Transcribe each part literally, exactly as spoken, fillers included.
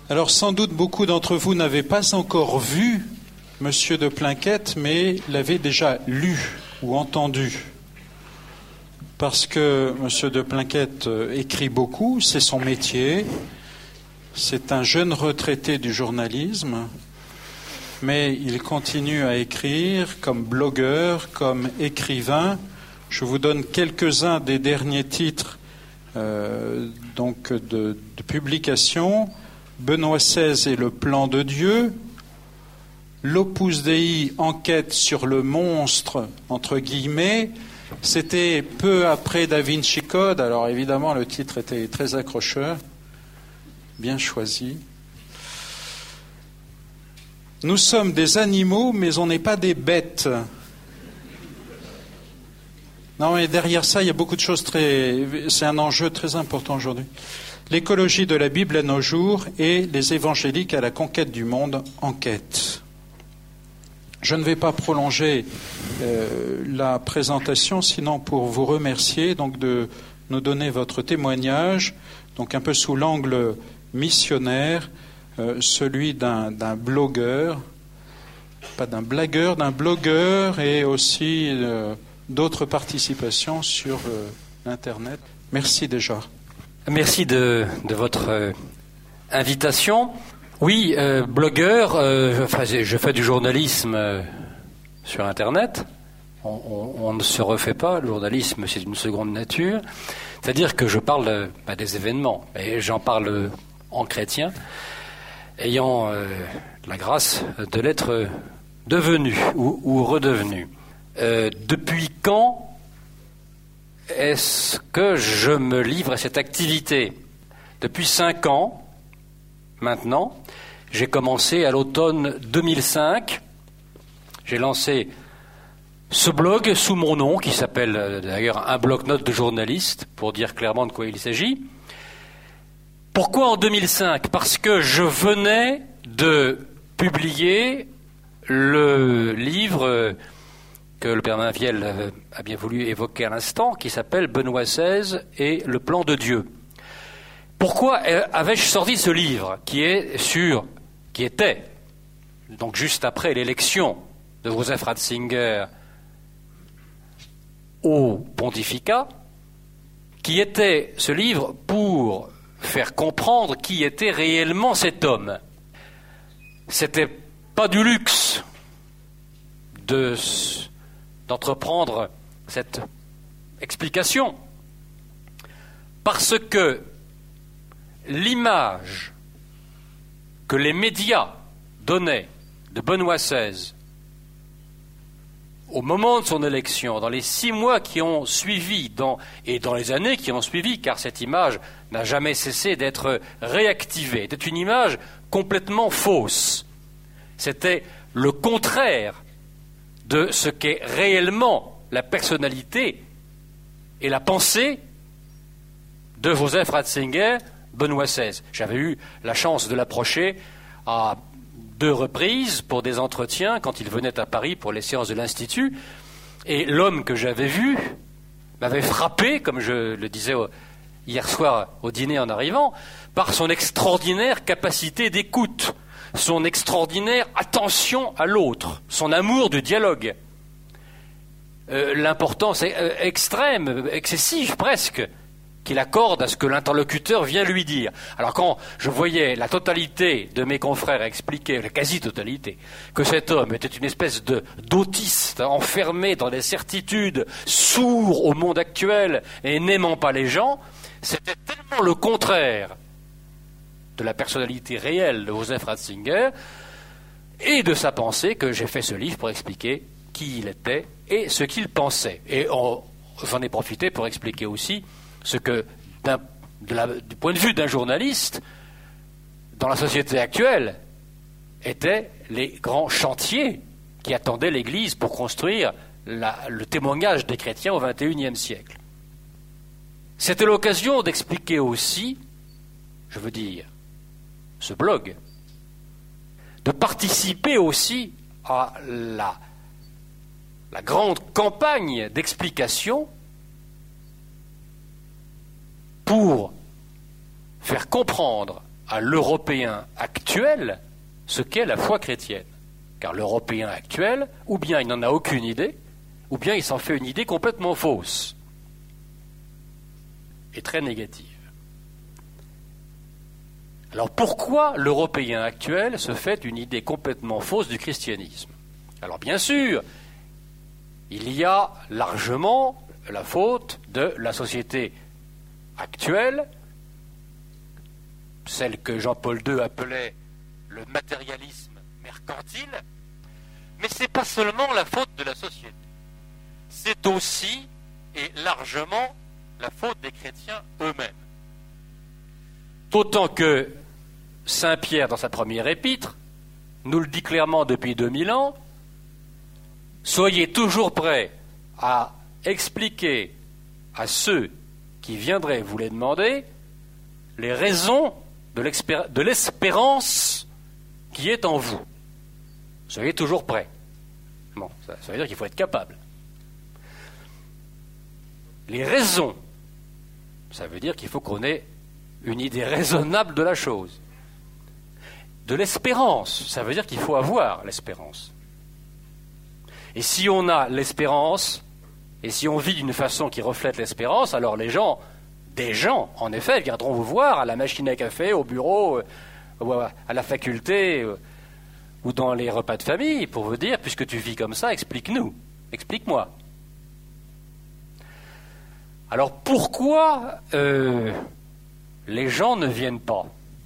Alors sans doute beaucoup d'entre vous n'avaient pas encore vu Monsieur de Plainquette, mais l'avaient déjà lu ou entendu. Parce que Monsieur de Plainquette écrit beaucoup, c'est son métier. C'est un jeune retraité du journalisme, mais il continue à écrire comme blogueur, comme écrivain. Je vous donne quelques-uns des derniers titres euh, donc de, de publication. Benoît seize et le plan de Dieu. L'Opus Dei, enquête sur le monstre, entre guillemets. C'était peu après Da Vinci Code. Alors évidemment, le titre était très accrocheur. Bien choisi. Nous sommes des animaux, mais on n'est pas des bêtes. Non, mais derrière ça, il y a beaucoup de choses très... C'est un enjeu très important aujourd'hui. L'écologie de la Bible à nos jours et les évangéliques à la conquête du monde, enquête. Je ne vais pas prolonger euh, la présentation, sinon pour vous remercier donc de nous donner votre témoignage, donc un peu sous l'angle missionnaire, euh, celui d'un, d'un blogueur, pas d'un blagueur, d'un blogueur et aussi euh, d'autres participations sur euh, l'Internet. Merci déjà. Merci de, de votre euh, invitation. Oui, euh, blogueur, euh, enfin, je fais du journalisme euh, sur Internet. On, on, on ne se refait pas, le journalisme c'est d'une seconde nature. C'est-à-dire que je parle euh, bah, des événements, et j'en parle en chrétien, ayant euh, la grâce de l'être devenu ou, ou redevenu. Euh, depuis quand est-ce que je me livre à cette activité ? Depuis cinq ans, maintenant, j'ai commencé à l'automne deux mille cinq. J'ai lancé ce blog sous mon nom, qui s'appelle d'ailleurs un bloc-notes de journaliste, pour dire clairement de quoi il s'agit. Pourquoi en deux mille cinq ? Parce que je venais de publier le livre que le Père Mainviel a bien voulu évoquer à l'instant, qui s'appelle Benoît seize et le plan de Dieu. Pourquoi avais-je sorti ce livre qui est sur, qui était, donc juste après l'élection de Joseph Ratzinger au pontificat, qui était ce livre pour faire comprendre qui était réellement cet homme. C'était pas du luxe de, d'entreprendre cette explication, parce que l'image que les médias donnaient de Benoît seize au moment de son élection, dans les six mois qui ont suivi, dans, et dans les années qui ont suivi, car cette image n'a jamais cessé d'être réactivée, était une image complètement fausse. C'était le contraire de ce qu'est réellement la personnalité et la pensée de Joseph Ratzinger, Benoît seize. J'avais eu la chance de l'approcher à deux reprises pour des entretiens quand il venait à Paris pour les séances de l'Institut, et l'homme que j'avais vu m'avait frappé, comme je le disais hier soir au dîner en arrivant, par son extraordinaire capacité d'écoute, son extraordinaire attention à l'autre, son amour du dialogue, euh, l'importance euh, extrême, excessive presque, qu'il accorde à ce que l'interlocuteur vient lui dire. Alors quand je voyais la totalité de mes confrères expliquer, la quasi-totalité, que cet homme était une espèce de d'autiste enfermé dans des certitudes, sourd au monde actuel et n'aimant pas les gens, c'était tellement le contraire de la personnalité réelle de Joseph Ratzinger et de sa pensée que j'ai fait ce livre pour expliquer qui il était et ce qu'il pensait. Et on, j'en ai profité pour expliquer aussi ce que, d'un, de la, du point de vue d'un journaliste, dans la société actuelle, étaient les grands chantiers qui attendaient l'Église pour construire la, le témoignage des chrétiens au vingt et unième siècle. C'était l'occasion d'expliquer aussi, je veux dire, ce blog, de participer aussi à la, la grande campagne d'explication pour faire comprendre à l'Européen actuel ce qu'est la foi chrétienne. Car l'Européen actuel, ou bien il n'en a aucune idée, ou bien il s'en fait une idée complètement fausse et très négative. Alors pourquoi l'Européen actuel se fait une idée complètement fausse du christianisme? Alors bien sûr, il y a largement la faute de la société actuelle, celle que Jean-Paul deux appelait le matérialisme mercantile, mais ce n'est pas seulement la faute de la société, c'est aussi et largement la faute des chrétiens eux-mêmes. D'autant que Saint Pierre, dans sa première épître, nous le dit clairement depuis deux mille ans, soyez toujours prêts à expliquer à ceux qui viendraient vous les demander les raisons de, l'expér- de l'espérance qui est en vous. Soyez toujours prêts. Bon, ça, ça veut dire qu'il faut être capable. Les raisons, ça veut dire qu'il faut qu'on ait une idée raisonnable de la chose. De l'espérance, ça veut dire qu'il faut avoir l'espérance. Et si on a l'espérance, et si on vit d'une façon qui reflète l'espérance, alors les gens, des gens, en effet, viendront vous voir à la machine à café, au bureau, à la faculté, ou dans les repas de famille, pour vous dire, puisque tu vis comme ça, explique-nous, explique-moi. Alors pourquoi euh, les gens ne viennent pas?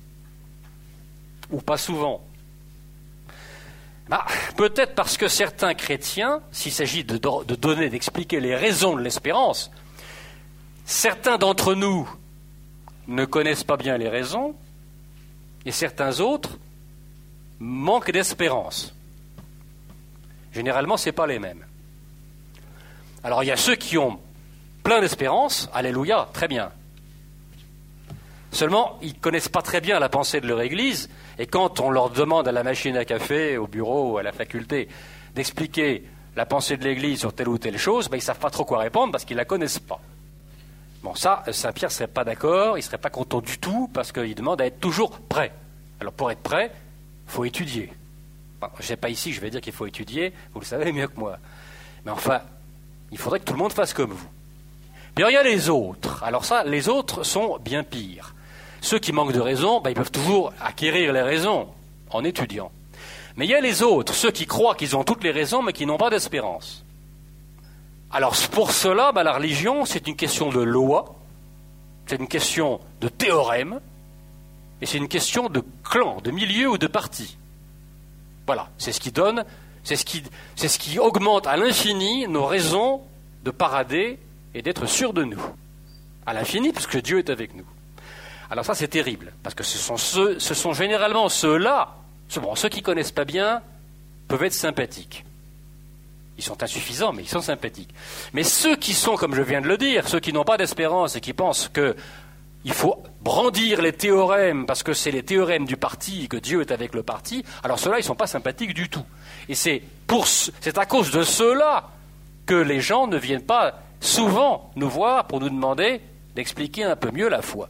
Ou pas souvent? Bah, peut-être parce que certains chrétiens, s'il s'agit de, de donner, d'expliquer les raisons de l'espérance, certains d'entre nous ne connaissent pas bien les raisons, et certains autres manquent d'espérance. Généralement, ce n'est pas les mêmes. Alors, il y a ceux qui ont plein d'espérance, alléluia, très bien. Seulement, ils ne connaissent pas très bien la pensée de leur Église, et quand on leur demande à la machine à café, au bureau, à la faculté, d'expliquer la pensée de l'Église sur telle ou telle chose, ben, ils ne savent pas trop quoi répondre parce qu'ils ne la connaissent pas. Bon, ça, Saint Pierre ne serait pas d'accord, il ne serait pas content du tout, parce qu'il demande à être toujours prêt. Alors, pour être prêt, il faut étudier. Bon, je ne sais pas ici, je vais dire qu'il faut étudier, vous le savez mieux que moi. Mais enfin, il faudrait que tout le monde fasse comme vous. Puis alors, il y a les autres. Alors ça, les autres sont bien pires. Ceux qui manquent de raison, ben, ils peuvent toujours acquérir les raisons en étudiant. Mais il y a les autres, ceux qui croient qu'ils ont toutes les raisons, mais qui n'ont pas d'espérance. Alors pour cela, ben, la religion, c'est une question de loi, c'est une question de théorème, et c'est une question de clan, de milieu ou de parti. Voilà, c'est ce qui donne, c'est ce qui, c'est ce qui augmente à l'infini nos raisons de parader et d'être sûrs de nous. À l'infini, parce que Dieu est avec nous. Alors ça, c'est terrible, parce que ce sont, ceux, ce sont généralement ceux-là, ceux, bon, ceux qui ne connaissent pas bien, peuvent être sympathiques. Ils sont insuffisants, mais ils sont sympathiques. Mais ceux qui sont, comme je viens de le dire, ceux qui n'ont pas d'espérance et qui pensent qu'il faut brandir les théorèmes, parce que c'est les théorèmes du parti, que Dieu est avec le parti, alors ceux-là, ils ne sont pas sympathiques du tout. Et c'est, pour, c'est à cause de ceux-là que les gens ne viennent pas souvent nous voir pour nous demander d'expliquer un peu mieux la foi.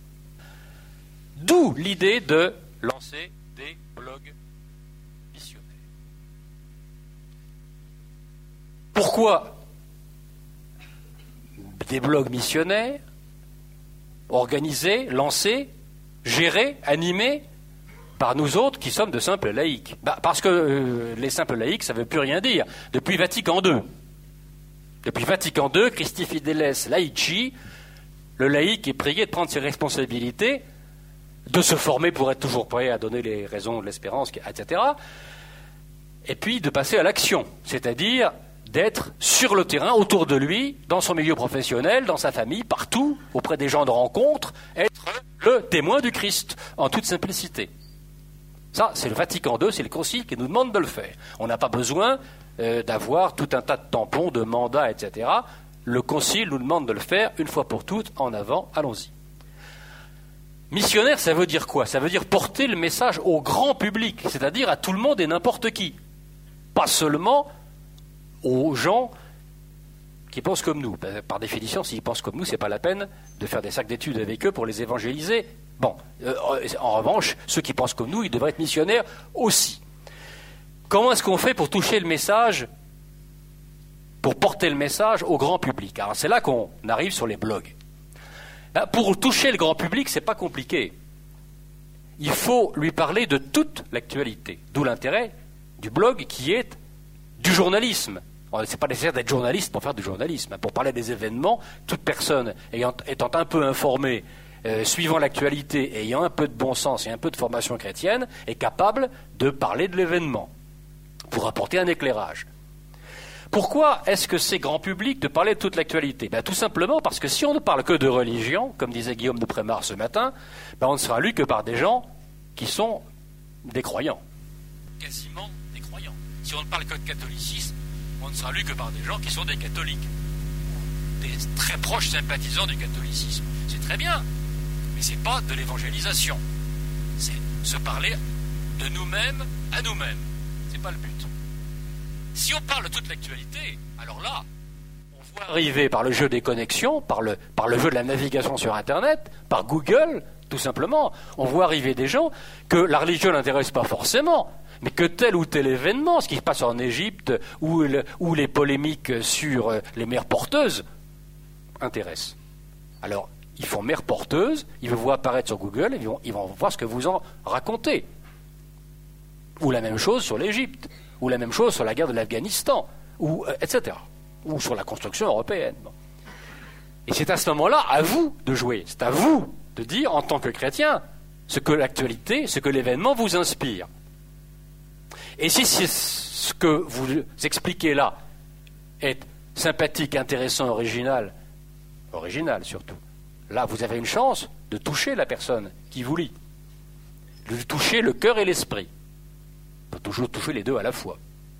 D'où l'idée de lancer des blogs missionnaires. Pourquoi des blogs missionnaires organisés, lancés, gérés, animés par nous autres qui sommes de simples laïcs? Bah, parce que euh, les simples laïcs, ça ne veut plus rien dire. Depuis Vatican deux. Depuis Vatican deux, Christi Fideles Laici, le laïc est prié de prendre ses responsabilités, de se former pour être toujours prêt à donner les raisons de l'espérance, et cetera. Et puis de passer à l'action, c'est-à-dire d'être sur le terrain, autour de lui, dans son milieu professionnel, dans sa famille, partout, auprès des gens de rencontre, être le témoin du Christ, en toute simplicité. Ça, c'est le Vatican deux, c'est le Concile qui nous demande de le faire. On n'a pas besoin euh, d'avoir tout un tas de tampons, de mandats, et cetera. Le Concile nous demande de le faire une fois pour toutes, en avant, allons-y. Missionnaire, ça veut dire quoi? Ça veut dire porter le message au grand public, c'est-à-dire à tout le monde et n'importe qui. Pas seulement aux gens qui pensent comme nous. Par définition, s'ils pensent comme nous, ce n'est pas la peine de faire des sacs d'études avec eux pour les évangéliser Bon, euh, en revanche, ceux qui pensent comme nous, ils devraient être missionnaires aussi. Comment est-ce qu'on fait pour toucher le message, pour porter le message au grand public? Alors c'est là qu'on arrive sur les blogs. Là, pour toucher le grand public, c'est pas compliqué. Il faut lui parler de toute l'actualité, d'où l'intérêt du blog qui est du journalisme. Ce n'est pas nécessaire d'être journaliste pour faire du journalisme. Pour parler des événements, toute personne ayant, étant un peu informée, euh, suivant l'actualité, ayant un peu de bon sens et un peu de formation chrétienne, est capable de parler de l'événement pour apporter un éclairage. Pourquoi est-ce que c'est grand public de parler de toute l'actualité? Ben, tout simplement parce que si on ne parle que de religion, comme disait Guillaume de Prémar ce matin, ben, on ne sera lu que par des gens qui sont des croyants. Quasiment des croyants. Si on ne parle que de catholicisme, on ne sera lu que par des gens qui sont des catholiques, des très proches sympathisants du catholicisme. C'est très bien, mais ce n'est pas de l'évangélisation. C'est se parler de nous-mêmes à nous-mêmes. Ce n'est pas le but. Si on parle de toute l'actualité, alors là, on voit arriver par le jeu des connexions, par le, par le jeu de la navigation sur Internet, par Google, tout simplement, on voit arriver des gens que la religion n'intéresse pas forcément, mais que tel ou tel événement, ce qui se passe en Égypte, ou, le, ou les polémiques sur les mères porteuses, intéressent. Alors, ils font mères porteuses, ils vous voient apparaître sur Google, ils vont, ils vont voir ce que vous en racontez. Ou la même chose sur l'Égypte. Ou la même chose sur la guerre de l'Afghanistan, ou, euh, et cetera. Ou sur la construction européenne. Bon. Et c'est à ce moment-là à vous de jouer. C'est à vous de dire, en tant que chrétien, ce que l'actualité, ce que l'événement vous inspire. Et si c'est ce que vous expliquez là est sympathique, intéressant, original, original surtout, là vous avez une chance de toucher la personne qui vous lit, de toucher le cœur et l'esprit. On peut toujours toucher les deux à la fois.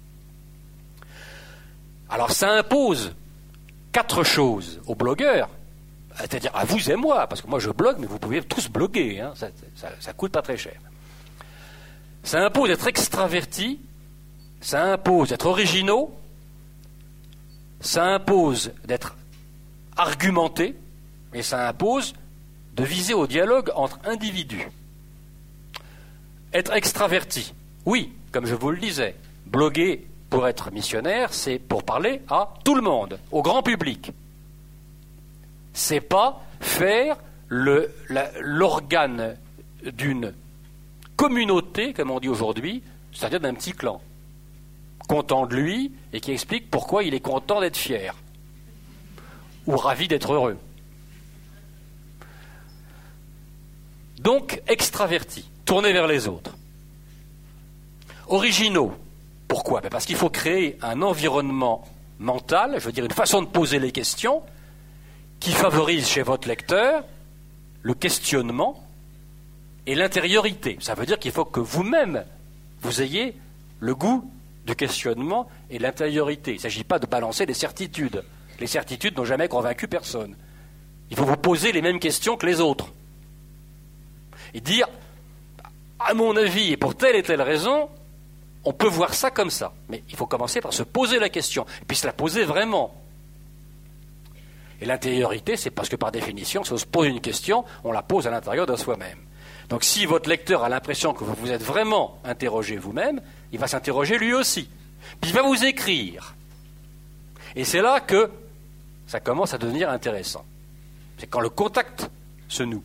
Alors ça impose quatre choses aux blogueurs, c'est-à-dire à vous et moi, parce que moi je blogue, mais vous pouvez tous bloguer, hein, ça, ça, ça coûte pas très cher. Ça impose d'être extraverti, ça impose d'être originaux, ça impose d'être argumenté, et ça impose de viser au dialogue entre individus. Être extraverti, oui, comme je vous le disais, bloguer pour être missionnaire, c'est pour parler à tout le monde, au grand public. C'est pas faire le, la, l'organe d'une communauté, comme on dit aujourd'hui, c'est-à-dire d'un petit clan, content de lui et qui explique pourquoi il est content d'être fier ou ravi d'être heureux. Donc, extraverti, tourné vers les autres. Originaux. Pourquoi? Parce qu'il faut créer un environnement mental, je veux dire une façon de poser les questions, qui favorise chez votre lecteur le questionnement et l'intériorité. Ça veut dire qu'il faut que vous-même, vous ayez le goût du questionnement et de l'intériorité. Il ne s'agit pas de balancer des certitudes. Les certitudes n'ont jamais convaincu personne. Il faut vous poser les mêmes questions que les autres. Et dire, à mon avis, et pour telle et telle raison, on peut voir ça comme ça. Mais il faut commencer par se poser la question, et puis se la poser vraiment. Et l'intériorité, c'est parce que par définition, si on se pose une question, on la pose à l'intérieur de soi-même. Donc si votre lecteur a l'impression que vous vous êtes vraiment interrogé vous-même, il va s'interroger lui aussi. Puis il va vous écrire. Et c'est là que ça commence à devenir intéressant. C'est quand le contact se noue.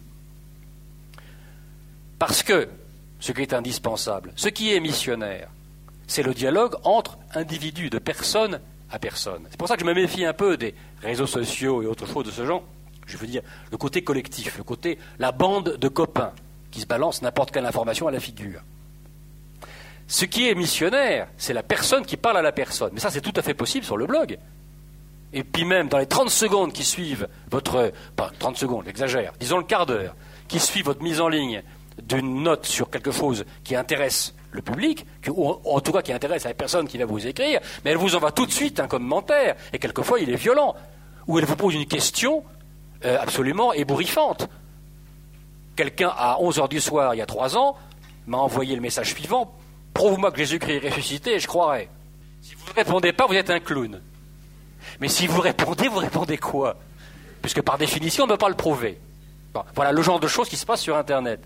Parce que ce qui est indispensable, ce qui est missionnaire, c'est le dialogue entre individus, de personne à personne. C'est pour ça que je me méfie un peu des réseaux sociaux et autres choses de ce genre. Je veux dire, le côté collectif, le côté, la bande de copains qui se balance n'importe quelle information à la figure. Ce qui est missionnaire, c'est la personne qui parle à la personne. Mais ça, c'est tout à fait possible sur le blog. Et puis même, dans les trente secondes qui suivent votre... Pas trente secondes, j'exagère, disons le quart d'heure, qui suit votre mise en ligne d'une note sur quelque chose qui intéresse le public, que, ou en tout cas qui intéresse la personne qui va vous écrire, mais elle vous envoie tout de suite un commentaire, et quelquefois il est violent, ou elle vous pose une question euh, absolument ébouriffante. Quelqu'un à onze heures du soir, il y a trois ans, m'a envoyé le message suivant, « Prouve-moi que Jésus-Christ est ressuscité et je croirai. » Si vous ne répondez pas, vous êtes un clown. Mais si vous répondez, vous répondez quoi? Puisque par définition, on ne peut pas le prouver. Bon, voilà le genre de choses qui se passent sur Internet.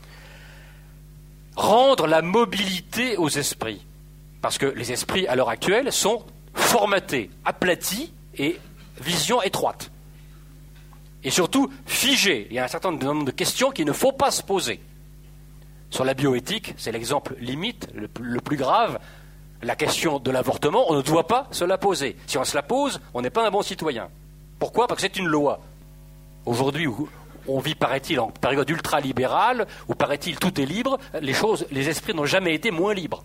Rendre la mobilité aux esprits. Parce que les esprits, à l'heure actuelle, sont formatés, aplatis et vision étroite. Et surtout, figés. Il y a un certain nombre de questions qu'il ne faut pas se poser. Sur la bioéthique, c'est l'exemple limite, le, le plus grave. La question de l'avortement, on ne doit pas se la poser. Si on se la pose, on n'est pas un bon citoyen. Pourquoi ? Parce que c'est une loi. Aujourd'hui, on vit, paraît-il, en période ultralibérale, où, paraît-il, tout est libre, les choses, les esprits n'ont jamais été moins libres.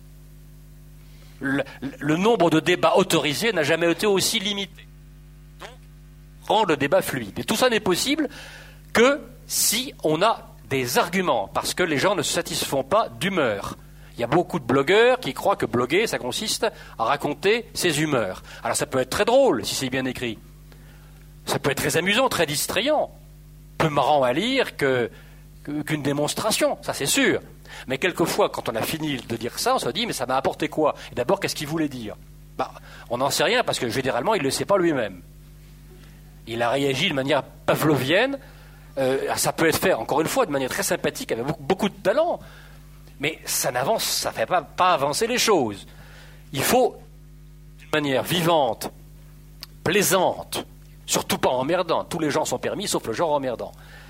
Le, le nombre de débats autorisés n'a jamais été aussi limité. Donc, rendre le débat fluide. Et tout ça n'est possible que si on a des arguments, parce que les gens ne se satisfont pas d'humeur. Il y a beaucoup de blogueurs qui croient que bloguer, ça consiste à raconter ses humeurs. Alors ça peut être très drôle si c'est bien écrit. Ça peut être très amusant, très distrayant. Peu marrant à lire que, que, qu'une démonstration, ça c'est sûr. Mais quelquefois, quand on a fini de dire ça, on se dit, mais ça m'a apporté quoi ? Et d'abord, qu'est-ce qu'il voulait dire ? Bah, on n'en sait rien, parce que généralement, il ne le sait pas lui-même. Il a réagi de manière pavlovienne. Euh, ça peut être fait, encore une fois, de manière très sympathique, avec beaucoup, beaucoup de talent. Mais ça n'avance, ça ne fait pas, pas avancer les choses. Il faut, d'une manière vivante, plaisante, surtout pas emmerdante. Tous les gens sont permis, sauf le genre emmerdant.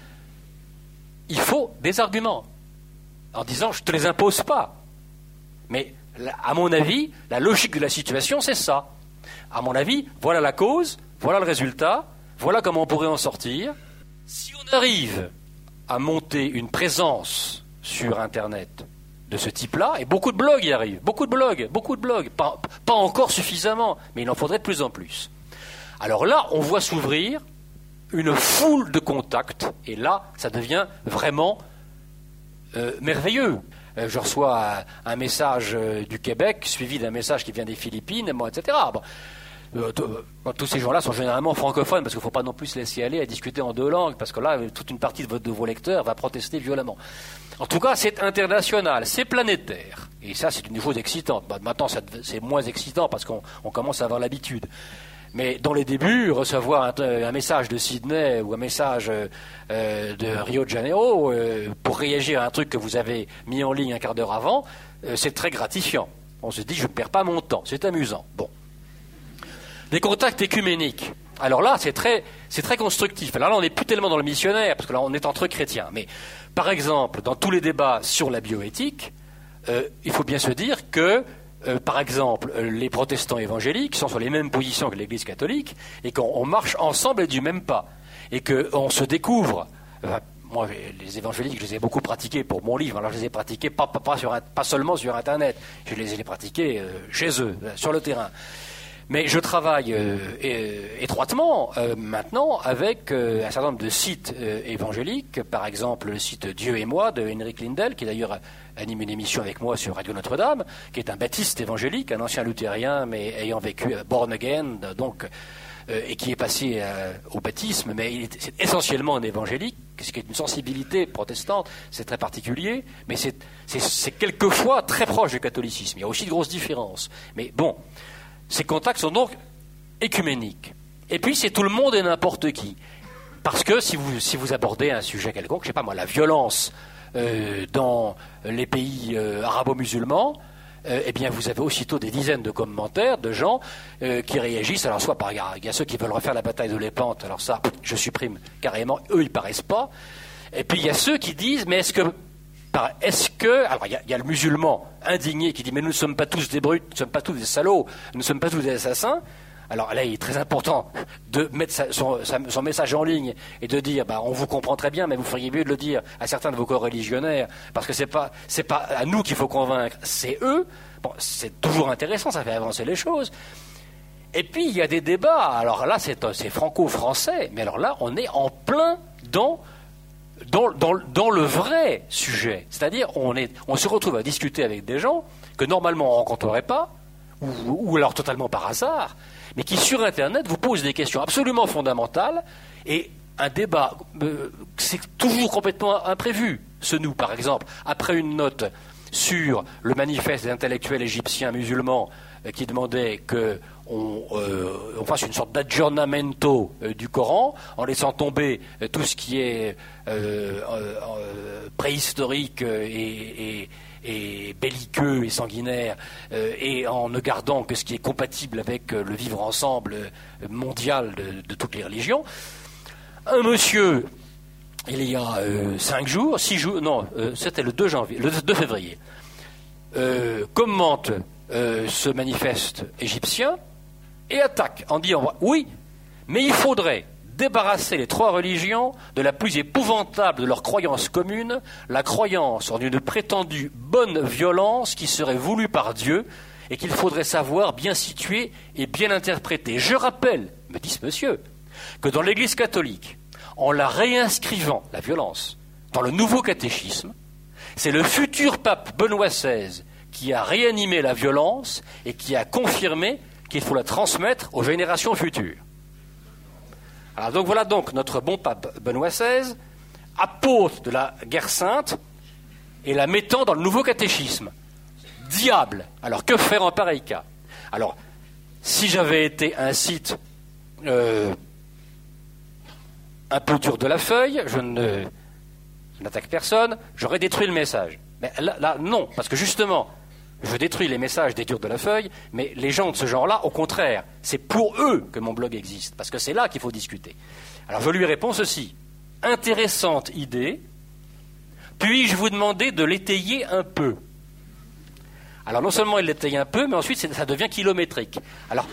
Il faut des arguments. En disant, je ne te les impose pas. Mais, à mon avis, la logique de la situation, c'est ça. À mon avis, voilà la cause, voilà le résultat, voilà comment on pourrait en sortir. Si on arrive à monter une présence sur Internet de ce type-là, et beaucoup de blogs y arrivent, beaucoup de blogs, beaucoup de blogs, pas, pas encore suffisamment, mais il en faudrait de plus en plus. Alors là, on voit s'ouvrir une foule de contacts, et là, ça devient vraiment euh, merveilleux. Euh, je reçois un, un message euh, du Québec, suivi d'un message qui vient des Philippines, bon, et cetera. Bon. Euh, euh, tous ces gens-là sont généralement francophones, parce qu'il ne faut pas non plus se laisser aller à discuter en deux langues, parce que là, toute une partie de, votre, de vos lecteurs va protester violemment. En tout cas, c'est international, c'est planétaire. Et ça, c'est une chose excitante. Bah, maintenant, ça, c'est moins excitant, parce qu'on on commence à avoir l'habitude. Mais dans les débuts, recevoir un, un message de Sydney ou un message euh, de Rio de Janeiro euh, pour réagir à un truc que vous avez mis en ligne un quart d'heure avant, euh, c'est très gratifiant. On se dit, je ne perds pas mon temps, c'est amusant. Bon. Des contacts écuméniques. Alors là, c'est très, c'est très constructif. Alors là, on n'est plus tellement dans le missionnaire, parce que là, on est entre chrétiens. Mais par exemple, dans tous les débats sur la bioéthique, euh, il faut bien se dire que Euh, par exemple, euh, les protestants évangéliques sont sur les mêmes positions que l'Église catholique et qu'on on marche ensemble et du même pas. Et qu'on se découvre. Euh, moi, les évangéliques, je les ai beaucoup pratiqués pour mon livre. Alors, je les ai pratiqués pas, pas, pas, sur, pas seulement sur Internet. Je les ai pratiqués euh, chez eux, sur le terrain. Mais je travaille euh, é- étroitement euh, maintenant avec euh, un certain nombre de sites euh, évangéliques. Par exemple, le site Dieu et moi de Henrik Lindell, qui d'ailleurs anime une émission avec moi sur Radio Notre-Dame, qui est un baptiste évangélique, un ancien luthérien, mais ayant vécu à Born Again, donc, euh, et qui est passé euh, au baptisme, mais il est, c'est essentiellement un évangélique, ce qui est une sensibilité protestante, c'est très particulier, mais c'est, c'est, c'est quelquefois très proche du catholicisme. Il y a aussi de grosses différences. Mais bon, ces contacts sont donc écuméniques. Et puis, c'est tout le monde et n'importe qui. Parce que si vous, si vous abordez un sujet quelconque, je ne sais pas moi, la violence Euh, dans les pays euh, arabo-musulmans, euh, eh bien vous avez aussitôt des dizaines de commentaires de gens euh, qui réagissent. Alors soit par il y a ceux qui veulent refaire la bataille de Lépante, alors ça je supprime carrément, eux ils paraissent pas. Et puis il y a ceux qui disent mais est-ce que par, est-ce que alors il y, a, il y a le musulman indigné qui dit mais nous ne sommes pas tous des brutes, nous ne sommes pas tous des salauds, nous ne sommes pas tous des assassins. Alors là, il est très important de mettre sa, son, sa, son message en ligne et de dire bah, on vous comprend très bien, mais vous feriez mieux de le dire à certains de vos coreligionnaires, parce que c'est pas, c'est pas à nous qu'il faut convaincre, c'est eux. Bon, c'est toujours intéressant, ça fait avancer les choses. Et puis, il y a des débats. Alors là, c'est, c'est franco-français, mais alors là, on est en plein dans, dans, dans, dans le vrai sujet. C'est-à-dire, on, est, on se retrouve à discuter avec des gens que normalement on ne rencontrerait pas, ou, ou alors totalement par hasard, mais qui sur Internet vous posent des questions absolument fondamentales, et un débat, euh, c'est toujours complètement imprévu. Ce nous, par exemple, après une note sur le manifeste des intellectuels égyptiens musulmans euh, qui demandait que on, euh, on fasse une sorte d'aggiornamento euh, du Coran, en laissant tomber euh, tout ce qui est euh, euh, préhistorique euh, et, et, et belliqueux et sanguinaire, euh, et en ne gardant que ce qui est compatible avec euh, le vivre ensemble euh, mondial de, de toutes les religions. Un monsieur, il y a euh, cinq jours, six jours, non, euh, c'était le deux janvier, le deux février, euh, commente euh, ce manifeste égyptien et attaque en disant oui, mais il faudrait débarrasser les trois religions de la plus épouvantable de leurs croyances communes, la croyance en une prétendue bonne violence qui serait voulue par Dieu et qu'il faudrait savoir bien situer et bien interpréter. Je rappelle, me dit ce monsieur, que dans l'Église catholique, en la réinscrivant, la violence, dans le nouveau catéchisme, c'est le futur pape Benoît seize qui a réanimé la violence et qui a confirmé qu'il faut la transmettre aux générations futures. Alors donc voilà donc notre bon pape Benoît seize, apôtre de la guerre sainte, et la mettant dans le nouveau catéchisme. Diable. Alors que faire en pareil cas? Alors, si j'avais été un site euh, un peu dur de la feuille, je ne je n'attaque personne, j'aurais détruit le message. Mais là, là, non, parce que justement, je détruis les messages des durs de la feuille, mais les gens de ce genre-là, au contraire, c'est pour eux que mon blog existe, parce que c'est là qu'il faut discuter. Alors je lui réponds ceci. Intéressante idée, puis-je vous demander de l'étayer un peu? Alors non seulement il l'étaye un peu, mais ensuite ça devient kilométrique. Alors,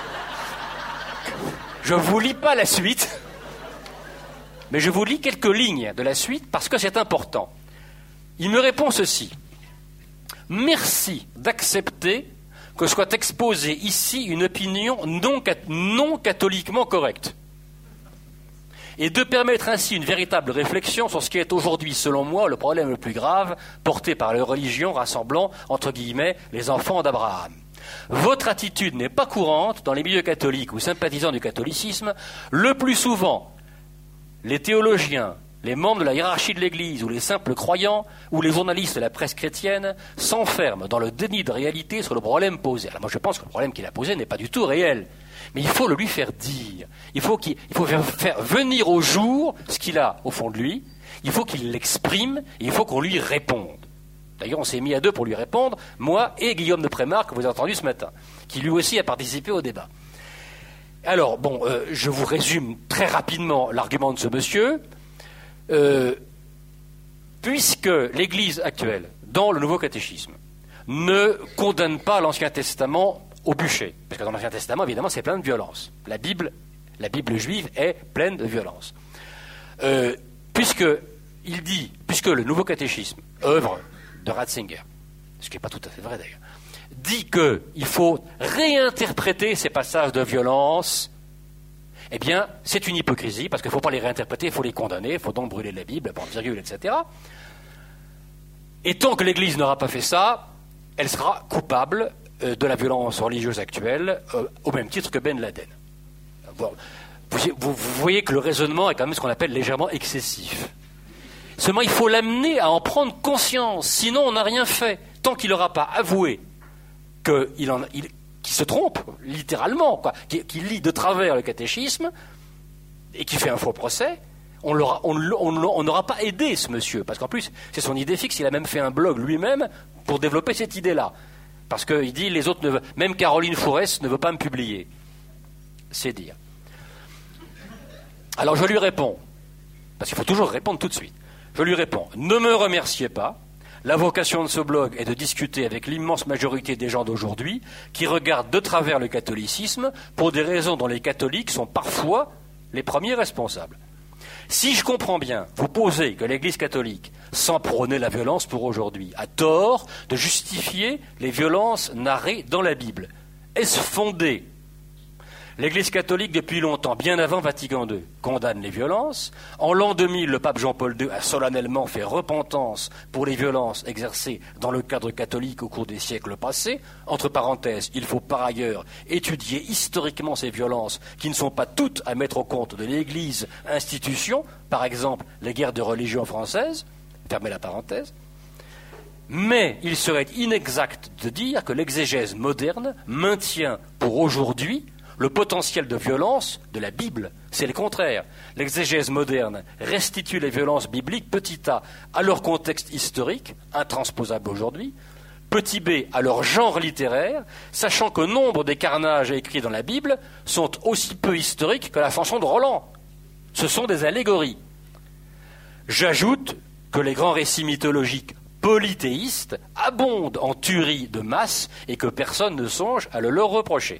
je ne vous lis pas la suite, mais je vous lis quelques lignes de la suite, parce que c'est important. Il me répond ceci. Merci d'accepter que soit exposée ici une opinion non, non catholiquement correcte et de permettre ainsi une véritable réflexion sur ce qui est aujourd'hui, selon moi, le problème le plus grave porté par les religions rassemblant, entre guillemets, les enfants d'Abraham. Votre attitude n'est pas courante dans les milieux catholiques ou sympathisants du catholicisme. Le plus souvent, les théologiens, les membres de la hiérarchie de l'Église ou les simples croyants ou les journalistes de la presse chrétienne s'enferment dans le déni de réalité sur le problème posé. Alors moi je pense que le problème qu'il a posé n'est pas du tout réel, mais il faut le lui faire dire. Il faut, qu'il, il faut faire, faire venir au jour ce qu'il a au fond de lui, il faut qu'il l'exprime et il faut qu'on lui réponde. D'ailleurs on s'est mis à deux pour lui répondre, moi et Guillaume de Prémar que vous avez entendu ce matin, qui lui aussi a participé au débat. Alors bon, euh, je vous résume très rapidement l'argument de ce monsieur. Euh, puisque l'Église actuelle, dans le Nouveau Catéchisme, ne condamne pas l'Ancien Testament au bûcher, parce que dans l'Ancien Testament, évidemment, c'est plein de violence. La Bible, la Bible juive est pleine de violence. Euh, puisque il dit, puisque le Nouveau Catéchisme, œuvre de Ratzinger, ce qui n'est pas tout à fait vrai d'ailleurs, dit qu'il faut réinterpréter ces passages de violence. Eh bien, c'est une hypocrisie, parce qu'il ne faut pas les réinterpréter, il faut les condamner, il faut donc brûler la Bible, par virgule, et cetera. Et tant que l'Église n'aura pas fait ça, elle sera coupable euh, de la violence religieuse actuelle, euh, au même titre que Ben Laden. Bon, vous, vous, vous voyez que le raisonnement est quand même ce qu'on appelle légèrement excessif. Seulement, il faut l'amener à en prendre conscience, sinon on n'a rien fait. Tant qu'il n'aura pas avoué qu'il en... Il, qui se trompe, littéralement, quoi, qui, qui lit de travers le catéchisme et qui fait un faux procès, on n'aura pas aidé ce monsieur, parce qu'en plus, c'est son idée fixe, il a même fait un blog lui-même pour développer cette idée-là. Parce qu'il dit, les autres, ne veulent, même Caroline Fourès ne veut pas me publier. C'est dire. Alors je lui réponds, parce qu'il faut toujours répondre tout de suite, je lui réponds, ne me remerciez pas. La vocation de ce blog est de discuter avec l'immense majorité des gens d'aujourd'hui qui regardent de travers le catholicisme pour des raisons dont les catholiques sont parfois les premiers responsables. Si je comprends bien, vous posez que l'Église catholique, sans prôner la violence pour aujourd'hui, a tort de justifier les violences narrées dans la Bible. Est-ce fondé? L'Église catholique, depuis longtemps, bien avant Vatican deux, condamne les violences. En l'an deux mille, le pape Jean-Paul deux a solennellement fait repentance pour les violences exercées dans le cadre catholique au cours des siècles passés. Entre parenthèses, il faut par ailleurs étudier historiquement ces violences qui ne sont pas toutes à mettre au compte de l'Église institution, par exemple les guerres de religion françaises, fermez la parenthèse. Mais il serait inexact de dire que l'exégèse moderne maintient pour aujourd'hui le potentiel de violence de la Bible. C'est le contraire. L'exégèse moderne restitue les violences bibliques, petit a, à leur contexte historique, intransposable aujourd'hui, petit b, à leur genre littéraire, sachant que nombre des carnages écrits dans la Bible sont aussi peu historiques que la chanson de Roland. Ce sont des allégories. J'ajoute que les grands récits mythologiques polythéistes abondent en tueries de masse et que personne ne songe à le leur reprocher.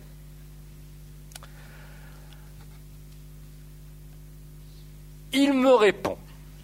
Il me répond.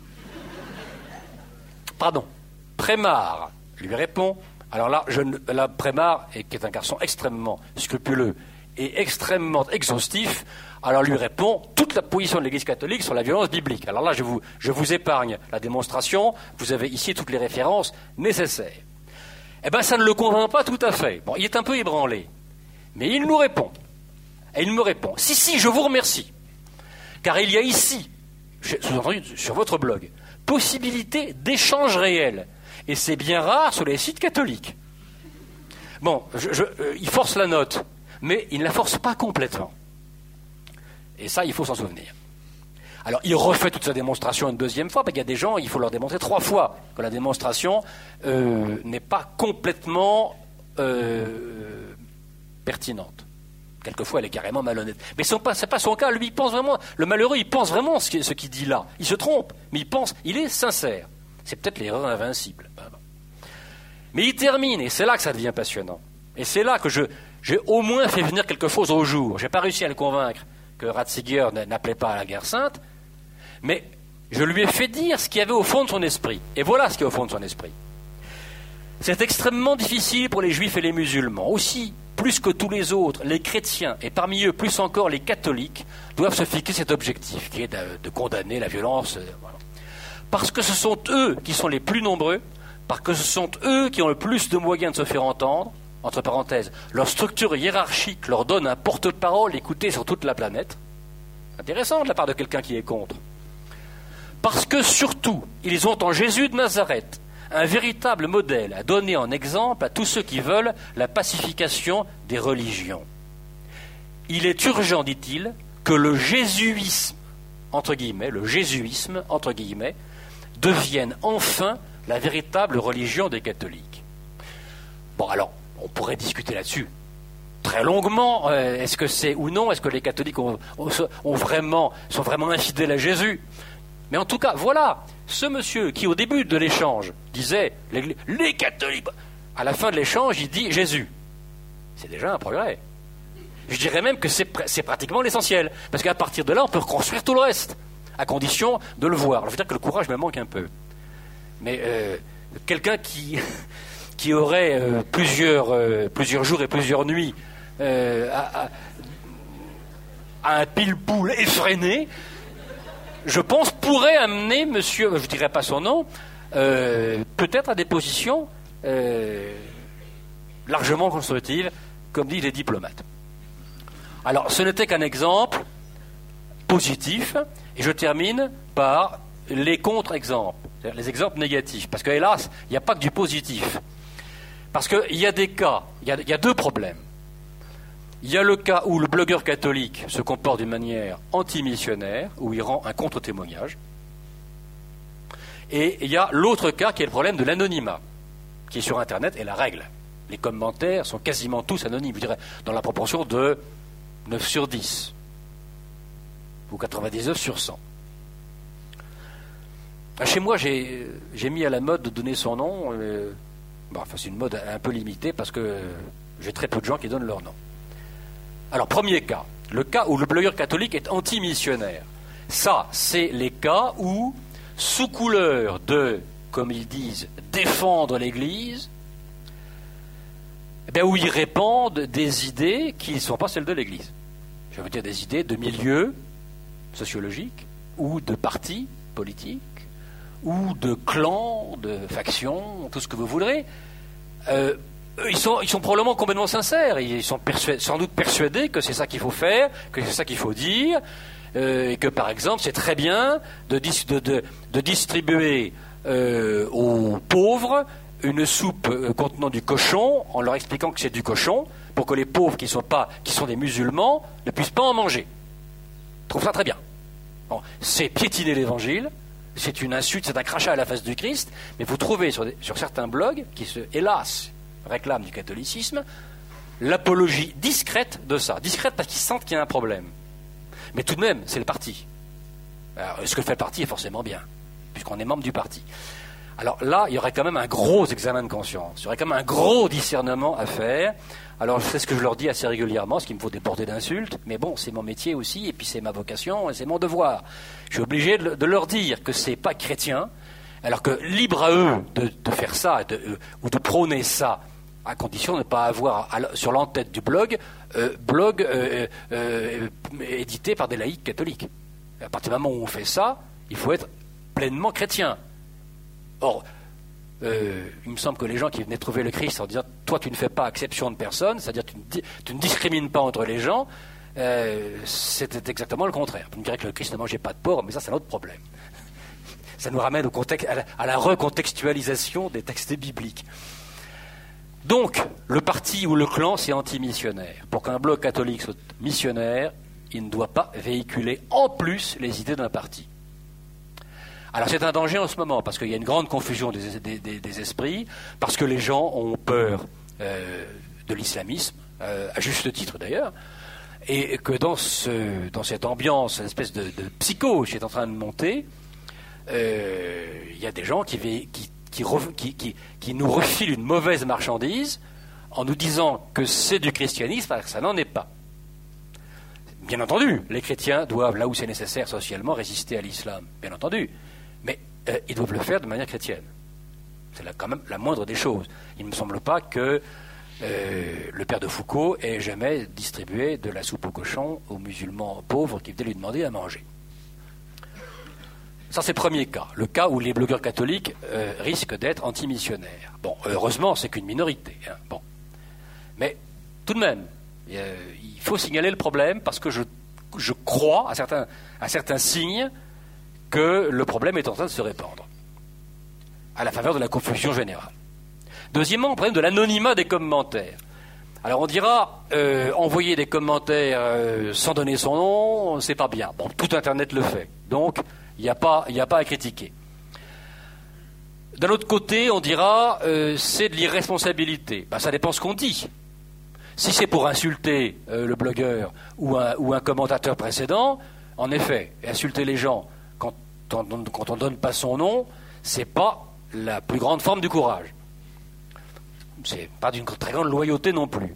Pardon. Prémar lui répond. Alors là, je, là Prémar, qui est un garçon extrêmement scrupuleux et extrêmement exhaustif, alors lui répond toute la position de l'Église catholique sur la violence biblique. Alors là, je vous, je vous épargne la démonstration. Vous avez ici toutes les références nécessaires. Eh bien, ça ne le convainc pas tout à fait. Bon, il est un peu ébranlé. Mais il nous répond. Et il me répond. Si, si, je vous remercie. Car il y a ici, sous-entendu sur votre blog, possibilité d'échange réel. Et c'est bien rare sur les sites catholiques. Bon, je, je, euh, il force la note, mais il ne la force pas complètement. Et ça, il faut s'en souvenir. Alors, il refait toute sa démonstration une deuxième fois, parce qu'il y a des gens, il faut leur démontrer trois fois que la démonstration euh, n'est pas complètement euh, pertinente. Quelquefois, elle est carrément malhonnête. Mais ce n'est pas, pas son cas. Lui, il pense vraiment, le malheureux, il pense vraiment ce qu'il, ce qu'il dit là. Il se trompe, mais il pense, il est sincère. C'est peut-être l'erreur invincible. Mais il termine, et c'est là que ça devient passionnant. Et c'est là que je, j'ai au moins fait venir quelque chose au jour. Je n'ai pas réussi à le convaincre que Ratzinger n'appelait pas à la guerre sainte, mais je lui ai fait dire ce qu'il y avait au fond de son esprit. Et voilà ce qu'il y a au fond de son esprit. C'est extrêmement difficile pour les juifs et les musulmans. Aussi, plus que tous les autres, les chrétiens, et parmi eux plus encore les catholiques, doivent se fixer cet objectif, qui est de, de condamner la violence. Euh, voilà. Parce que ce sont eux qui sont les plus nombreux, parce que ce sont eux qui ont le plus de moyens de se faire entendre, entre parenthèses, leur structure hiérarchique leur donne un porte-parole écouté sur toute la planète. Intéressant de la part de quelqu'un qui est contre. Parce que surtout, ils ont en Jésus de Nazareth un véritable modèle à donner en exemple à tous ceux qui veulent la pacification des religions. Il est urgent, dit-il, que le jésuisme, entre guillemets, le jésuisme, entre guillemets, devienne enfin la véritable religion des catholiques. Bon, alors, on pourrait discuter là-dessus très longuement. Euh, est-ce que c'est ou non? Est-ce que les catholiques ont, ont, ont vraiment, sont vraiment infidèles à Jésus? Mais en tout cas, voilà, ce monsieur qui, au début de l'échange, disait les, les catholiques, à la fin de l'échange, il dit Jésus. C'est déjà un progrès. Je dirais même que c'est, c'est pratiquement l'essentiel, parce qu'à partir de là, on peut reconstruire tout le reste, à condition de le voir. Alors, je veux dire que le courage me manque un peu. Mais euh, quelqu'un qui, qui aurait euh, plusieurs, euh, plusieurs jours et plusieurs nuits euh, à, à, à un pile-poule effréné, je pense, pourrait amener monsieur, je ne dirais pas son nom, euh, peut-être à des positions euh, largement constructives, comme disent les diplomates. Alors, ce n'était qu'un exemple positif, et je termine par les contre-exemples, c'est-à-dire les exemples négatifs, parce que, hélas, il n'y a pas que du positif. Parce qu'il y a des cas, il y a, il y a deux problèmes. Il y a le cas où le blogueur catholique se comporte d'une manière anti-missionnaire, où il rend un contre-témoignage. Et il y a l'autre cas qui est le problème de l'anonymat, qui est sur Internet, et la règle. Les commentaires sont quasiment tous anonymes, je dirais, dans la proportion de neuf sur dix, ou quatre-vingt-dix-neuf sur cent. Chez moi, j'ai, j'ai mis à la mode de donner son nom. Euh, bon, enfin, c'est une mode un peu limitée, parce que j'ai très peu de gens qui donnent leur nom. Alors, premier cas, le cas où le blogueur catholique est anti-missionnaire. Ça, c'est les cas où, sous couleur de, comme ils disent, défendre l'Église, eh bien, où ils répandent des idées qui ne sont pas celles de l'Église. Je veux dire des idées de milieux sociologiques, ou de partis politiques, ou de clans, de factions, tout ce que vous voudrez. Euh, Ils sont, ils sont probablement complètement sincères. Ils sont persuadés, sans doute persuadés que c'est ça qu'il faut faire, que c'est ça qu'il faut dire, euh, et que, par exemple, c'est très bien de, dis, de, de, de distribuer euh, aux pauvres une soupe euh, contenant du cochon, en leur expliquant que c'est du cochon, pour que les pauvres qui sont, pas, qui sont des musulmans ne puissent pas en manger. Je trouve ça très bien. Bon, c'est piétiner l'évangile, c'est une insulte, c'est un crachat à la face du Christ, mais vous trouvez sur, des, sur certains blogs qui, se, hélas, réclament du catholicisme, l'apologie discrète de ça. Discrète parce qu'ils sentent qu'il y a un problème. Mais tout de même, c'est le parti. Alors, ce que fait le parti est forcément bien, puisqu'on est membre du parti. Alors là, il y aurait quand même un gros examen de conscience, il y aurait quand même un gros discernement à faire. Alors c'est ce que je leur dis assez régulièrement, ce qui me faut déborder d'insultes, mais bon, c'est mon métier aussi, et puis c'est ma vocation, et c'est mon devoir. Je suis obligé de, de leur dire que c'est pas chrétien, alors que libre à eux de, de faire ça, de, euh, ou de prôner ça, à condition de ne pas avoir à, sur l'entête du blog, euh, blog euh, euh, édité par des laïcs catholiques. À partir du moment où on fait ça, il faut être pleinement chrétien. Or, euh, il me semble que les gens qui venaient trouver le Christ en disant « toi tu ne fais pas exception de personne », c'est-à-dire tu ne, tu ne discrimines pas entre les gens, euh, c'était exactement le contraire. Vous me direz que le Christ ne mangeait pas de porc, mais ça c'est un autre problème. Ça nous ramène au contexte, à, la, à la recontextualisation des textes bibliques. Donc, le parti ou le clan, c'est anti-missionnaire. Pour qu'un bloc catholique soit missionnaire, il ne doit pas véhiculer en plus les idées d'un parti. Alors c'est un danger en ce moment, parce qu'il y a une grande confusion des, des, des, des esprits, parce que les gens ont peur euh, de l'islamisme, euh, à juste titre d'ailleurs, et que dans, ce, dans cette ambiance, cette espèce de, de psychose qui est en train de monter, euh, il y a des gens qui, qui, qui, qui, qui, qui nous refilent une mauvaise marchandise en nous disant que c'est du christianisme, alors que ça n'en est pas. Bien entendu, les chrétiens doivent, là où c'est nécessaire socialement, résister à l'islam, bien entendu. Mais euh, ils doivent le faire de manière chrétienne. C'est là, quand même la moindre des choses. Il ne me semble pas que euh, le père de Foucault ait jamais distribué de la soupe au cochon aux musulmans pauvres qui venaient lui demander à manger. Ça, c'est le premier cas. Le cas où les blogueurs catholiques euh, risquent d'être anti-missionnaires. Bon, heureusement, c'est qu'une minorité. Hein. Bon. Mais tout de même, euh, il faut signaler le problème parce que je, je crois à certains, à certains signes que le problème est en train de se répandre à la faveur de la confusion générale. Deuxièmement, le problème de l'anonymat des commentaires. Alors on dira, euh, envoyer des commentaires euh, sans donner son nom, c'est pas bien. Bon, tout Internet le fait, donc il n'y a pas, il n'y a pas à critiquer. D'un autre côté, on dira, euh, c'est de l'irresponsabilité. Ben, ça dépend ce qu'on dit. Si c'est pour insulter euh, le blogueur ou un, ou un commentateur précédent, en effet, insulter les gens quand on quand on donne pas son nom, c'est pas la plus grande forme du courage. C'est pas d'une très grande loyauté non plus.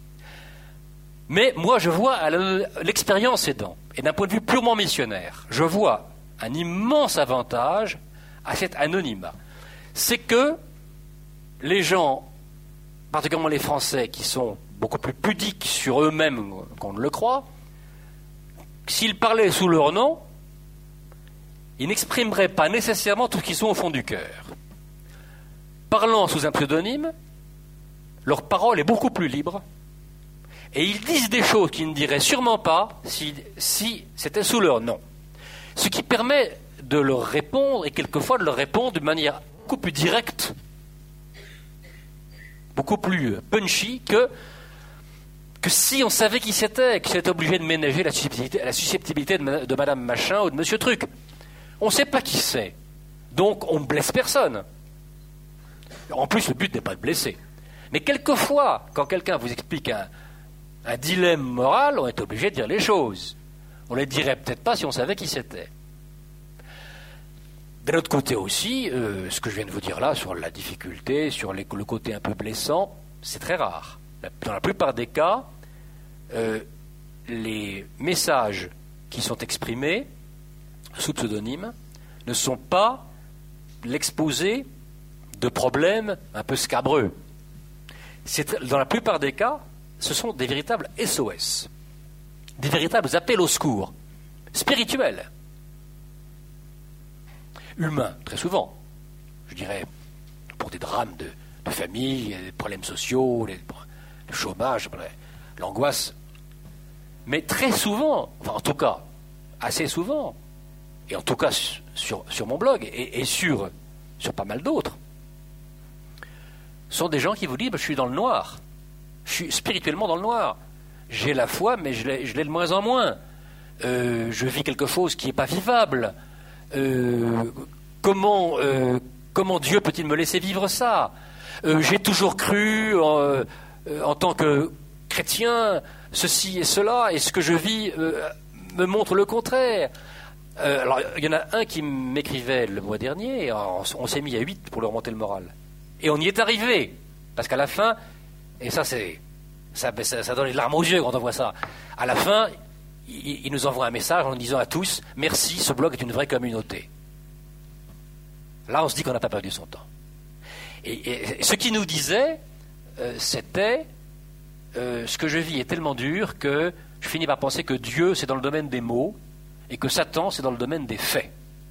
Mais moi, je vois, à l'expérience aidant, et d'un point de vue purement missionnaire, je vois un immense avantage à cet anonymat. C'est que les gens, particulièrement les Français, qui sont beaucoup plus pudiques sur eux-mêmes qu'on ne le croit, s'ils parlaient sous leur nom, ils n'exprimeraient pas nécessairement tout ce qu'ils sont au fond du cœur. Parlant sous un pseudonyme, leur parole est beaucoup plus libre, et ils disent des choses qu'ils ne diraient sûrement pas si, si c'était sous leur nom. Ce qui permet de leur répondre, et quelquefois de leur répondre de manière beaucoup plus directe, beaucoup plus punchy que, que si on savait qui c'était, que c'était obligé de ménager la susceptibilité, la susceptibilité de, de Madame Machin ou de Monsieur Truc. On ne sait pas qui c'est, donc on ne blesse personne. En plus, le but n'est pas de blesser. Mais quelquefois, quand quelqu'un vous explique un, un dilemme moral, on est obligé de dire les choses. On ne les dirait peut-être pas si on savait qui c'était. D'un autre côté aussi, euh, ce que je viens de vous dire là, sur la difficulté, sur les, le côté un peu blessant, c'est très rare. Dans la plupart des cas, euh, les messages qui sont exprimés sous pseudonyme ne sont pas l'exposé de problèmes un peu scabreux. C'est, dans la plupart des cas, ce sont des véritables S O S, des véritables appels au secours, spirituels, humains, très souvent, je dirais, pour des drames de, de famille, des problèmes sociaux, les, le chômage, l'angoisse. Mais très souvent, enfin en tout cas, assez souvent, et en tout cas sur, sur mon blog et, et sur sur pas mal d'autres, sont des gens qui vous disent, bah, je suis dans le noir, je suis spirituellement dans le noir, j'ai la foi, mais je l'ai, je l'ai de moins en moins, euh, je vis quelque chose qui n'est pas vivable, euh, comment, euh, comment Dieu peut-il me laisser vivre ça, euh, j'ai toujours cru en, euh, en tant que chrétien ceci et cela, et ce que je vis euh, me montre le contraire. Euh, alors, il y en a un qui m'écrivait le mois dernier, on, on s'est mis à huit pour lui remonter le moral. Et on y est arrivé, parce qu'à la fin, et ça, c'est, ça, ça, ça donne les larmes aux yeux quand on voit ça, à la fin, il, il nous envoie un message en nous disant à tous, merci, ce blog est une vraie communauté. Là, on se dit qu'on n'a pas perdu son temps. Et, et ce qu'il nous disait, euh, c'était, euh, ce que je vis est tellement dur que je finis par penser que Dieu, c'est dans le domaine des mots, et que Satan, c'est dans le domaine des faits.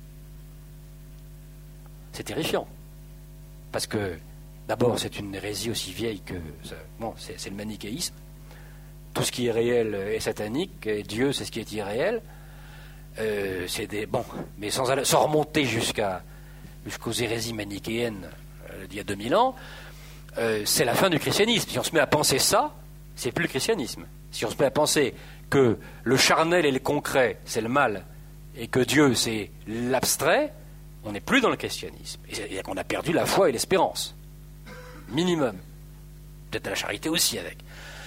C'est terrifiant. Parce que, d'abord, c'est une hérésie aussi vieille que... Bon, c'est, c'est le manichéisme. Tout ce qui est réel est satanique, et Dieu, c'est ce qui est irréel. Euh, c'est des... Bon, mais sans, aller, sans remonter jusqu'à, jusqu'aux hérésies manichéennes euh, d'il y a deux mille ans, euh, c'est la fin du christianisme. Si on se met à penser ça, c'est plus le christianisme. Si on se met à penser que le charnel et le concret, c'est le mal, et que Dieu, c'est l'abstrait, on n'est plus dans le christianisme. Et qu'on a perdu la foi et l'espérance. Minimum. Peut-être la charité aussi avec.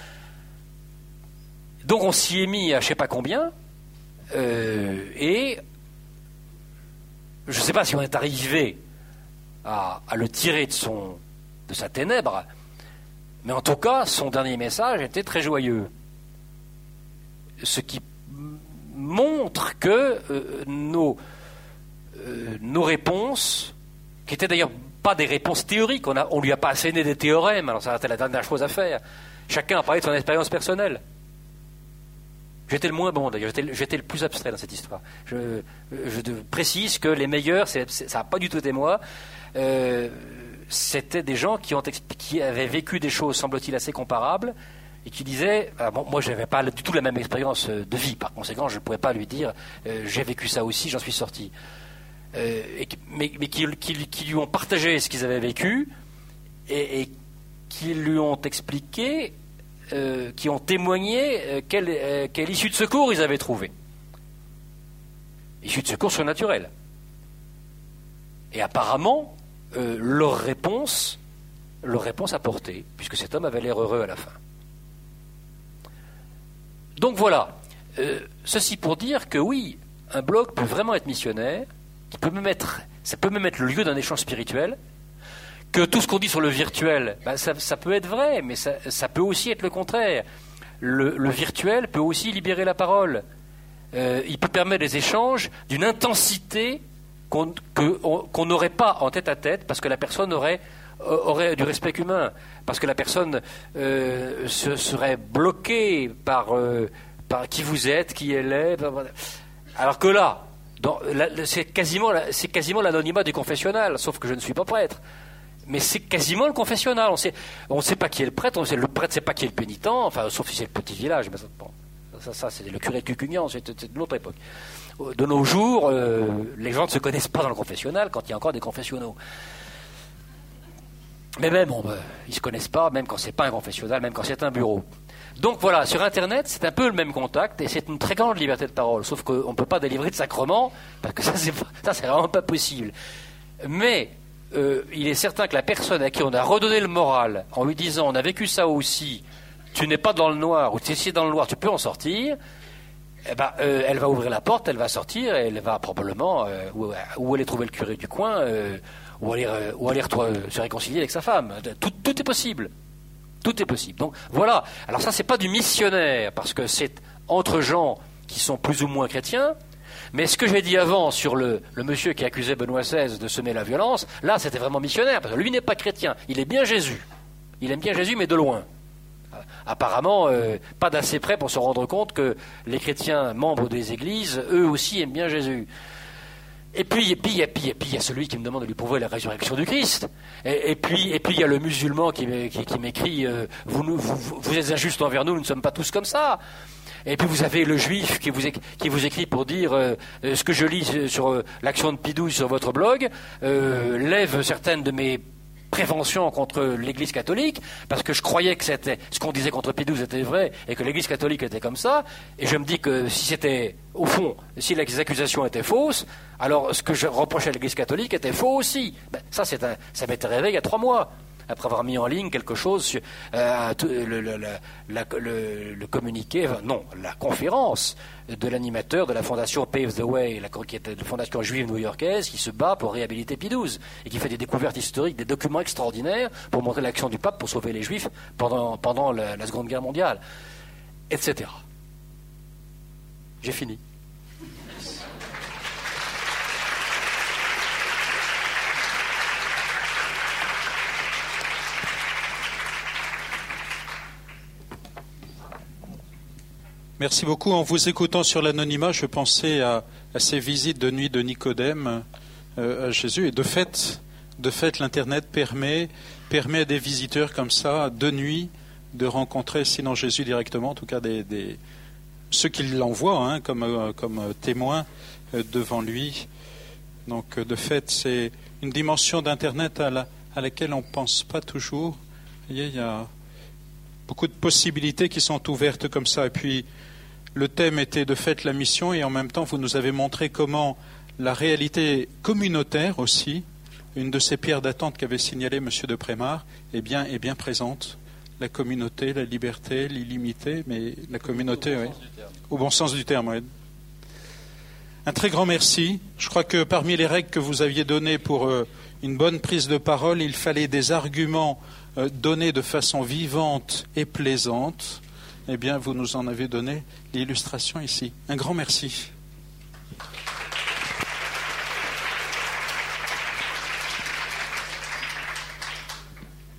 Donc on s'y est mis à je ne sais pas combien, euh, et je ne sais pas si on est arrivé à, à le tirer de, son, de sa ténèbre, mais en tout cas, son dernier message était très joyeux. Ce qui montre que euh, nos, euh, nos réponses, qui étaient d'ailleurs pas des réponses théoriques, on ne lui a pas asséné des théorèmes, alors ça c'était la dernière chose à faire. Chacun a parlé de son expérience personnelle. J'étais le moins bon d'ailleurs, j'étais, j'étais le plus abstrait dans cette histoire. Je, je précise que les meilleurs, c'est, c'est, ça n'a pas du tout été moi, euh, c'était des gens qui, ont, qui avaient vécu des choses, semble-t-il, assez comparables, et qui disait, ah bon, moi je n'avais pas du tout la même expérience de vie, par conséquent je ne pourrais pas lui dire euh, j'ai vécu ça aussi, j'en suis sorti. Euh, et, mais mais qui, qui, qui lui ont partagé ce qu'ils avaient vécu et, et qui lui ont expliqué, euh, qui ont témoigné euh, quelle, euh, quelle issue de secours ils avaient trouvé. Issue de secours surnaturelle. Et apparemment, euh, leur réponse, leur réponse a porté, puisque cet homme avait l'air heureux à la fin. Donc voilà, euh, ceci pour dire que oui, un blog peut vraiment être missionnaire, qui peut même être, ça peut même être le lieu d'un échange spirituel, que tout ce qu'on dit sur le virtuel, ben ça, ça peut être vrai, mais ça, ça peut aussi être le contraire. Le, le virtuel peut aussi libérer la parole. Euh, il peut permettre des échanges d'une intensité qu'on, que, on, qu'on n'aurait pas en tête à tête, parce que la personne aurait, aurait du respect humain, parce que la personne euh, se, serait bloquée par, euh, par qui vous êtes, qui elle est. Alors que là, dans, là c'est, quasiment, c'est quasiment l'anonymat du confessionnal, sauf que je ne suis pas prêtre. Mais c'est quasiment le confessionnal. On sait, on sait pas qui est le prêtre, on sait, le prêtre ne sait pas qui est le pénitent, enfin, sauf si c'est le petit village. Mais ça, bon, ça, ça, c'est le curé de Cucugnan, c'est, c'est de l'autre époque. De nos jours, euh, les gens ne se connaissent pas dans le confessionnal quand il y a encore des confessionnaux. Mais même, on, euh, ils ne se connaissent pas, même quand c'est pas un confessionnal, même quand c'est un bureau. Donc voilà, sur Internet, c'est un peu le même contact, et c'est une très grande liberté de parole, sauf qu'on ne peut pas délivrer de sacrement, parce que ça, c'est, ça, c'est vraiment pas possible. Mais euh, il est certain que la personne à qui on a redonné le moral, en lui disant, on a vécu ça aussi, tu n'es pas dans le noir, ou tu es dans le noir, tu peux en sortir, eh ben, euh, elle va ouvrir la porte, elle va sortir, et elle va probablement, euh, où, où aller trouver le curé du coin, euh, ou aller, euh, ou aller euh, se réconcilier avec sa femme. Tout, tout est possible. Tout est possible. Donc voilà. Alors ça, c'est pas du missionnaire, parce que c'est entre gens qui sont plus ou moins chrétiens. Mais ce que j'ai dit avant sur le, le monsieur qui accusait Benoît seize de semer la violence, là, c'était vraiment missionnaire, parce que lui n'est pas chrétien. Il est bien Jésus. Il aime bien Jésus, mais de loin. Apparemment, euh, pas d'assez près pour se rendre compte que les chrétiens membres des églises, eux aussi, aiment bien Jésus. Et puis, et puis, et puis, et puis, il y a celui qui me demande de lui prouver la résurrection du Christ. Et, et puis, et puis, il y a le musulman qui, qui, qui m'écrit euh, vous, vous, vous êtes injuste envers nous, nous ne sommes pas tous comme ça. Et puis vous avez le juif qui vous, é- qui vous écrit pour dire euh, ce que je lis sur euh, l'action de Pidouze sur votre blog euh, lève certaines de mes préventions contre l'Église catholique, parce que je croyais que c'était ce qu'on disait contre Pidouze était vrai et que l'Église catholique était comme ça. Et je me dis que si c'était, au fond, si les accusations étaient fausses, alors ce que je reprochais à l'Église catholique était faux aussi. Ben, ça, c'est un, ça m'était réveillé il y a trois mois. Après avoir mis en ligne quelque chose sur euh, le, le, la, la, le, le communiqué, enfin, non, la conférence de l'animateur de la fondation Pave the Way, la, qui est une fondation juive new-yorkaise qui se bat pour réhabiliter Pidouze et qui fait des découvertes historiques, des documents extraordinaires pour montrer l'action du pape pour sauver les juifs pendant, pendant la, la Seconde Guerre mondiale, et cetera. J'ai fini. Merci beaucoup. En vous écoutant sur l'anonymat, je pensais à, à ces visites de nuit de Nicodème euh, à Jésus. Et de fait, de fait, l'Internet permet, permet à des visiteurs comme ça, de nuit, de rencontrer, sinon Jésus directement, en tout cas des, des, ceux qui l'envoient hein, comme, euh, comme témoins euh, devant lui. Donc, de fait, c'est une dimension d'Internet à, la, à laquelle on ne pense pas toujours. Vous voyez, il y a beaucoup de possibilités qui sont ouvertes comme ça. Et puis, le thème était de fait la mission, et en même temps, vous nous avez montré comment la réalité communautaire aussi, une de ces pierres d'attente qu'avait signalé M. de Prémar, est bien, est bien présente. La communauté, la liberté, l'illimité, mais la communauté, oui. Au bon sens du terme, oui. Un très grand merci. Je crois que parmi les règles que vous aviez données pour euh, une bonne prise de parole, il fallait des arguments euh, donnés de façon vivante et plaisante. Eh bien, vous nous en avez donné l'illustration ici. Un grand merci.